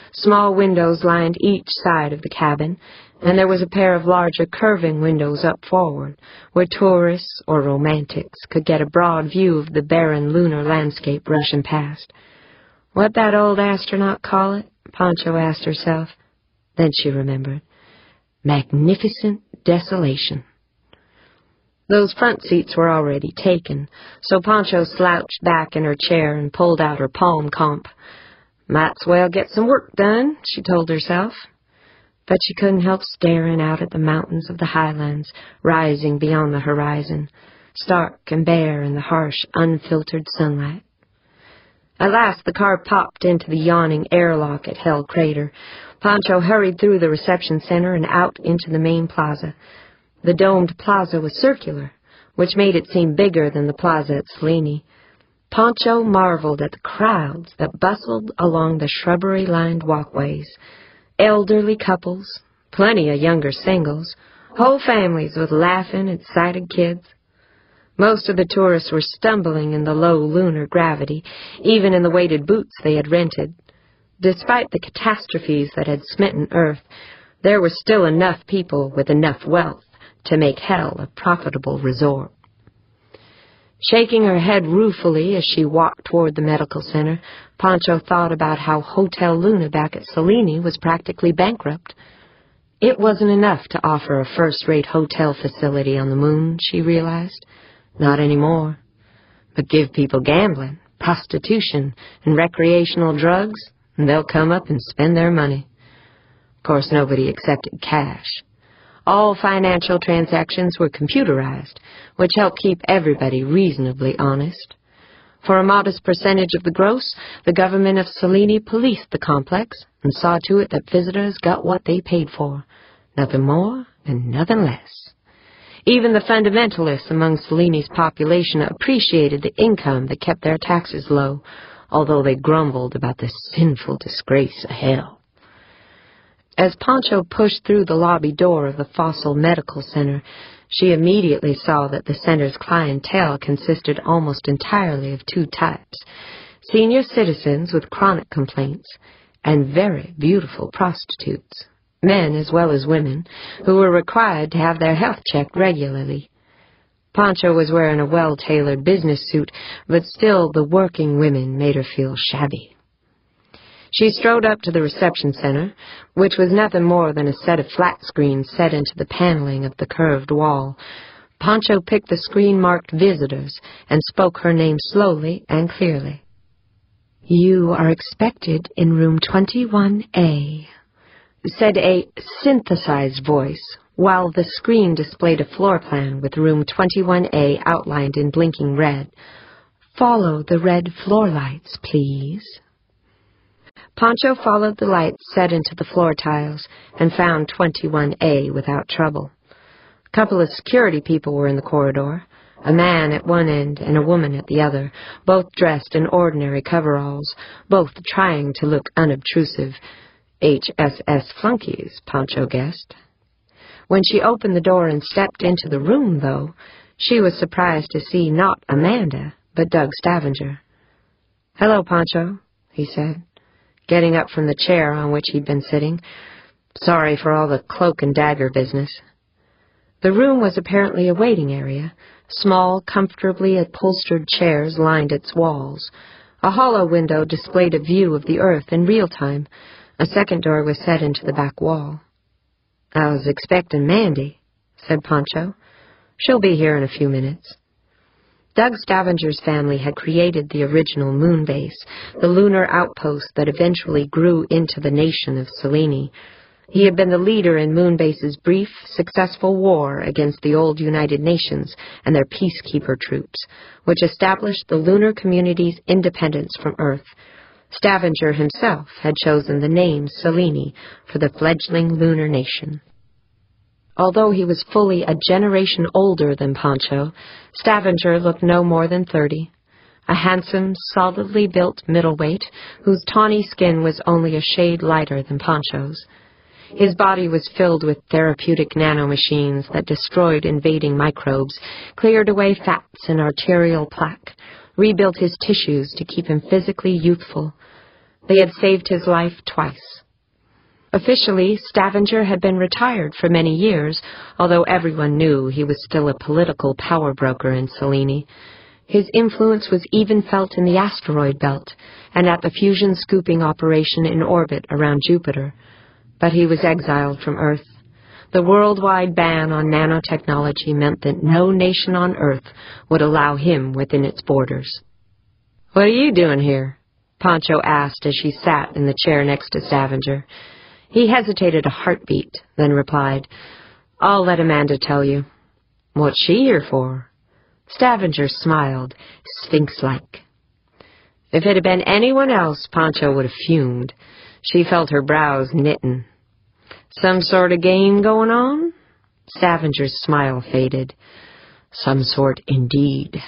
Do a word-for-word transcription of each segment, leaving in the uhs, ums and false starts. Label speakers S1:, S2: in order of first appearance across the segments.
S1: Small windows lined each side of the cabin, and there was a pair of larger curving windows up forward, where tourists or romantics could get a broad view of the barren lunar landscape rushing past. What that old astronaut call it? Pancho asked herself. Then she remembered. Magnificent desolation. Those front seats were already taken, so Pancho slouched back in her chair and pulled out her palm comp. Might's well get some work done, she told herself. But she couldn't help staring out at the mountains of the highlands rising beyond the horizon, stark and bare in the harsh, unfiltered sunlight. At last the car popped into the yawning airlock at Hell Crater. Pancho hurried through the reception center and out into the main plaza. The domed plaza was circular, which made it seem bigger than the plaza at Selene. Pancho marveled at the crowds that bustled along the shrubbery-lined walkways. Elderly couples, plenty of younger singles, whole families with laughing, excited kids. Most of the tourists were stumbling in the low lunar gravity, even in the weighted boots they had rented. Despite the catastrophes that had smitten Earth, there were still enough people with enough wealth to make Hell a profitable resort. Shaking her head ruefully as she walked toward the medical center, Pancho thought about how Hotel Luna back at Selene was practically bankrupt. It wasn't enough to offer a first-rate hotel facility on the moon, she realized. Not anymore. But give people gambling, prostitution, and recreational drugs, and they'll come up and spend their money. Of course, nobody accepted cash. All financial transactions were computerized, which helped keep everybody reasonably honest. For a modest percentage of the gross, the government of Selene policed the complex and saw to it that visitors got what they paid for. Nothing more and nothing less. Even the fundamentalists among Selene's population appreciated the income that kept their taxes low, although they grumbled about the sinful disgrace of hell. As Pancho pushed through the lobby door of the Fossil Medical Center, she immediately saw that the center's clientele consisted almost entirely of two types: senior citizens with chronic complaints and very beautiful prostitutes, men as well as women, who were required to have their health checked regularly. Pancho was wearing a well-tailored business suit, but still the working women made her feel shabby. She strode up to the reception center, which was nothing more than a set of flat screens set into the paneling of the curved wall. Pancho picked the screen marked Visitors and spoke her name slowly and clearly. "You are expected in room twenty-one A, said a synthesized voice, while the screen displayed a floor plan with room twenty-one A outlined in blinking red. "Follow the red floor lights, please." Pancho followed the lights set into the floor tiles and found twenty-one A without trouble. A couple of security people were in the corridor, a man at one end and a woman at the other, both dressed in ordinary coveralls, both trying to look unobtrusive. H S S flunkies, Pancho guessed. When she opened the door and stepped into the room, though, she was surprised to see not Amanda, but Doug Stavanger. "Hello, Pancho," he said, getting up from the chair on which he'd been sitting. "Sorry for all the cloak and dagger business." The room was apparently a waiting area. Small, comfortably upholstered chairs lined its walls. A hollow window displayed a view of the earth in real time. A second door was set into the back wall. "I was expecting Mandy," said Pancho. "She'll be here in a few minutes." Doug Stavanger's family had created the original moon base, the lunar outpost that eventually grew into the nation of Selene. He had been the leader in Moonbase's brief, successful war against the old United Nations and their peacekeeper troops, which established the lunar community's independence from Earth. Stavanger himself had chosen the name Selene for the fledgling lunar nation. Although he was fully a generation older than Pancho, Stavanger looked no more than thirty. A handsome, solidly built middleweight whose tawny skin was only a shade lighter than Pancho's. His body was filled with therapeutic nanomachines that destroyed invading microbes, cleared away fats and arterial plaque, rebuilt his tissues to keep him physically youthful. They had saved his life twice. Officially, Stavanger had been retired for many years, although everyone knew he was still a political power broker in Selene. His influence was even felt in the asteroid belt and at the fusion scooping operation in orbit around Jupiter. But he was exiled from Earth. The worldwide ban on nanotechnology meant that no nation on Earth would allow him within its borders. "What are you doing here?" Pancho asked as she sat in the chair next to Stavanger. He hesitated a heartbeat, then replied, "I'll let Amanda tell you." "What's she here for?" Stavanger smiled, sphinx-like. If it had been anyone else, Pancho would have fumed. She felt her brows knitting. "Some sort of game going on?" Stavanger's smile faded. "Some sort indeed."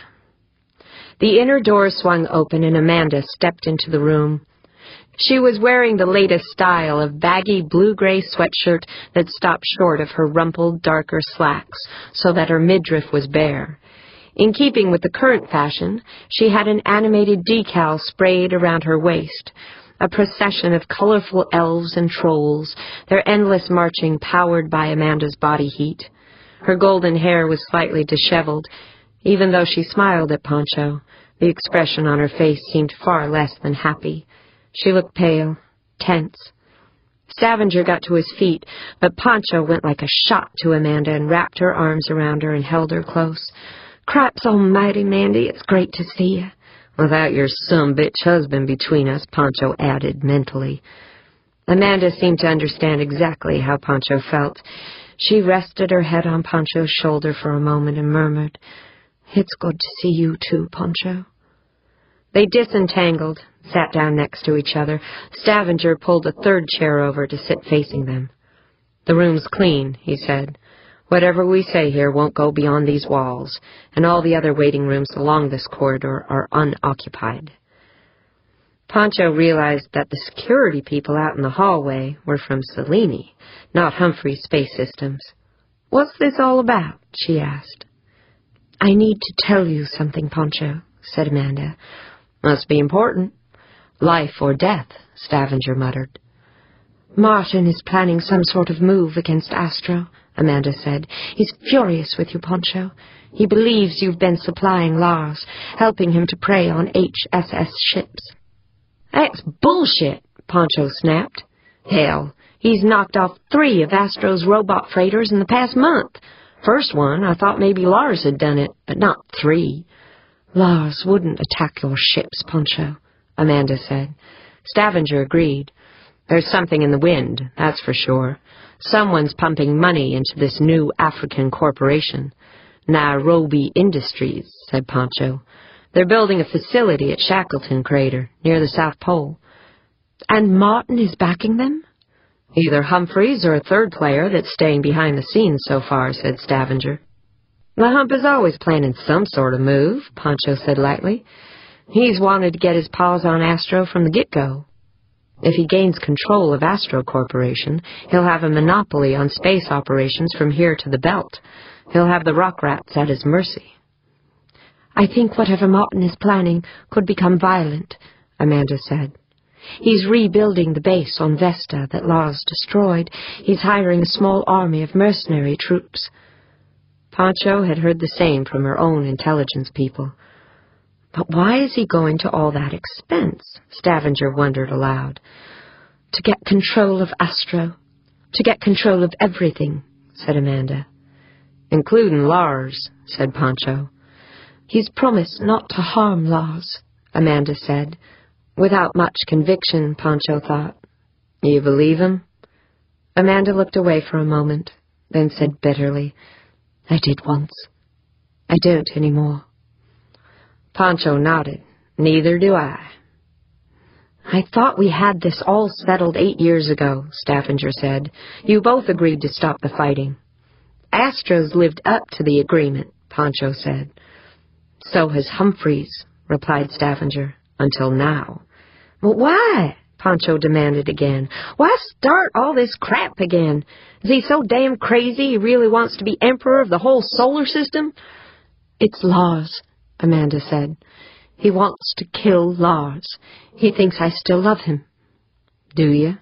S1: The inner door swung open and Amanda stepped into the room. She was wearing the latest style of baggy blue-gray sweatshirt that stopped short of her rumpled, darker slacks, so that her midriff was bare. In keeping with the current fashion, she had an animated decal sprayed around her waist, a procession of colorful elves and trolls, their endless marching powered by Amanda's body heat. Her golden hair was slightly disheveled. Even though she smiled at Pancho, the expression on her face seemed far less than happy. She looked pale, tense. Stavanger got to his feet, but Pancho went like a shot to Amanda and wrapped her arms around her and held her close. "Cripes almighty, Mandy, it's great to see you." "Without your some-bitch husband between us," Pancho added mentally. Amanda seemed to understand exactly how Pancho felt. She rested her head on Pancho's shoulder for a moment and murmured, "It's good to see you too, Pancho." They disentangled, sat down next to each other. Stavanger pulled a third chair over to sit facing them. "The room's clean," he said. "Whatever we say here won't go beyond these walls, and all the other waiting rooms along this corridor are unoccupied." Pancho realized that the security people out in the hallway were from Selene, not Humphrey Space Systems. "What's this all about?" she asked. "I need to tell you something, Pancho," said Amanda. "Must be important." "Life or death," Stavanger muttered. "Martin is planning some sort of move against Astro," Amanda said. "He's furious with you, Pancho. He believes you've been supplying Lars, helping him to prey on H S S ships." "That's bullshit," Pancho snapped. "Hell, he's knocked off three of Astro's robot freighters in the past month. First one, I thought maybe Lars had done it, but not three." "Lars wouldn't attack your ships, Pancho," Amanda said. Stavanger agreed. "There's something in the wind, that's for sure. Someone's pumping money into this new African corporation." "Nairobi Industries," said Pancho. "They're building a facility at Shackleton Crater, near the South Pole." "And Martin is backing them?" "Either Humphreys or a third player that's staying behind the scenes so far," said Stavanger. "The Hump is always planning some sort of move," Pancho said lightly. "He's wanted to get his paws on Astro from the get-go. If he gains control of Astro Corporation, he'll have a monopoly on space operations from here to the belt. He'll have the rock rats at his mercy." "I think whatever Martin is planning could become violent," Amanda said. "He's rebuilding the base on Vesta that Lars destroyed. He's hiring a small army of mercenary troops." Pancho had heard the same from her own intelligence people. "But why is he going to all that expense?" Stavanger wondered aloud. "To get control of Astro. To get control of everything," said Amanda. "Including Lars," said Pancho. "He's promised not to harm Lars," Amanda said. Without much conviction, Pancho thought. "You believe him?" Amanda looked away for a moment, then said bitterly, "I did once. I don't anymore." Pancho nodded. "Neither do I." "I thought we had this all settled eight years ago," Stavanger said. "You both agreed to stop the fighting." "Astro's lived up to the agreement," Pancho said. "So has Humphreys," replied Stavanger, "until now." "But why?" Pancho demanded again. "Why start all this crap again? Is he so damn crazy he really wants to be emperor of the whole solar system?" "It's Lars," Amanda said. "He wants to kill Lars. He thinks I still love him, Do you?